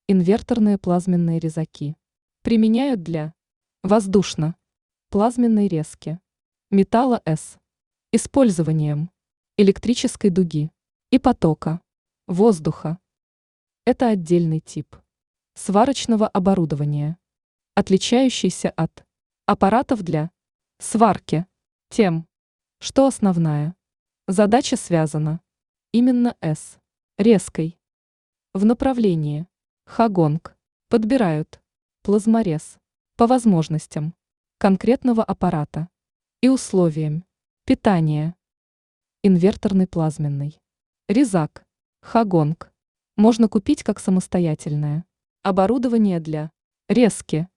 Инверторные плазменные резаки. Применяют для воздушно-плазменной резки металла С. Использованием электрической дуги и потока воздуха. Это отдельный тип сварочного оборудования, отличающийся от аппаратов для сварки тем, что основная задача связана именно с резкой. В направлении Хагонг подбирают плазморез по возможностям конкретного аппарата и условиям питания. Инверторный плазменный резак Хагонг можно купить как самостоятельное оборудование для резки